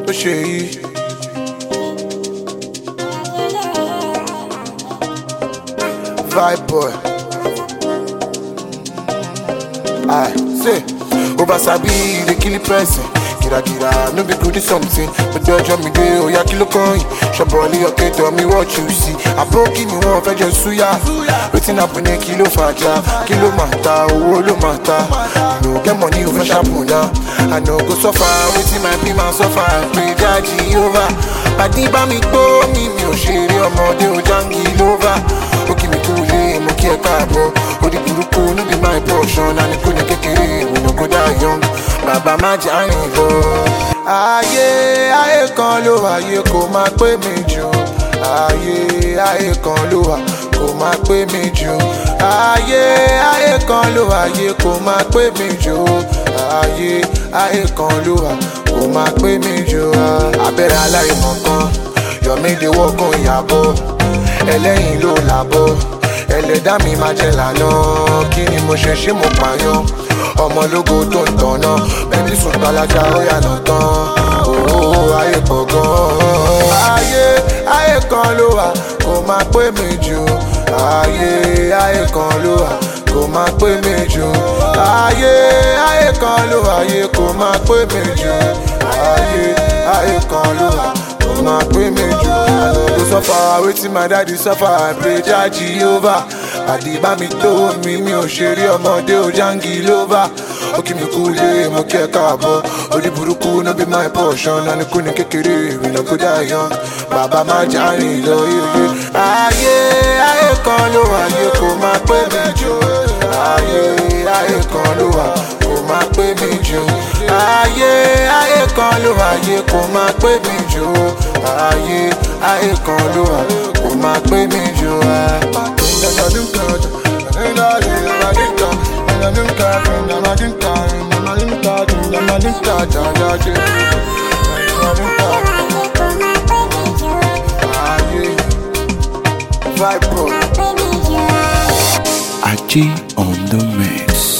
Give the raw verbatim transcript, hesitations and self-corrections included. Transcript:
ó ṣe yìí. Vibe boy. I say, over sabi dey kill the person. Kira kira, no be good something. But don't jump me dey, oh yeah, kilo coin. Shaboli, okay, tell me what you see. I broke in you off, I just suya. Waiting up in a kilo faja, kilo mata, oh lo mata. No get money over shampoo. I know go so far, waiting my be my suffer. Pray daddy over. Padi ba mi to mi mi o shiri ọmọdé o jangi lova. O ki mi kule, mo ki e kaabo. O di buruku no be my portion. And it couldn't kekere, we no go die young. Baba ma jani go. Ayé ayé kan ló wà, ayé kò má pè mí jù. Ayé ayé kan ló wà, kò má pè mí jù. Ayé ayé kan ló wà, ayé kò má pè mí jù. Ayé ayé kan ló wà, kò má pè mí jù. Abẹ́rẹ́ aláìmọ̀ kan, Yomi dey work on ìyàbọ̀. Ẹlẹ́yin ló làbọ̀, ẹlẹ́dá mi máa jẹ lànà. Kí ni mo ṣe ṣé mo pààyàn? Ọmọ ológo tó ń tọ̀nà, bẹ́ẹ̀ni sùn gbalaja ó yànà tán. Ooo ayé pọ̀ gan-an. Ayé ayé kan ló wà, kò má pè mí jù. Ayé ayé kan ló wà, kò má pè mí jù. Ayé ayé kan ló wà, ayé kò má pè mí jù. Ayé ayé kan ló wà, kò má pè mí jù. I no go suffer wetin my daddy suffer, I pray Jah Jehovah. Àdìbá mi tó mi mi ò ṣeré ọmọdé ò jangi lova. Ó kí mi kúlé mo kí ẹ káàbọ̀. Orí burúkú no be my portion. Àníkú ni kékeré we no go die young. Bàbá má jàrin lọ yeye. Ayé ayé kan ló wà, ayé kò má pè mí jù. Ayé ayé kan ló wà, kò má pè mí jù. Ayé ayé kan ló wà, ayé kò má pè mí jù. Ayé ayé kan ló wà, kò má pè mí jù. Aji on the mix.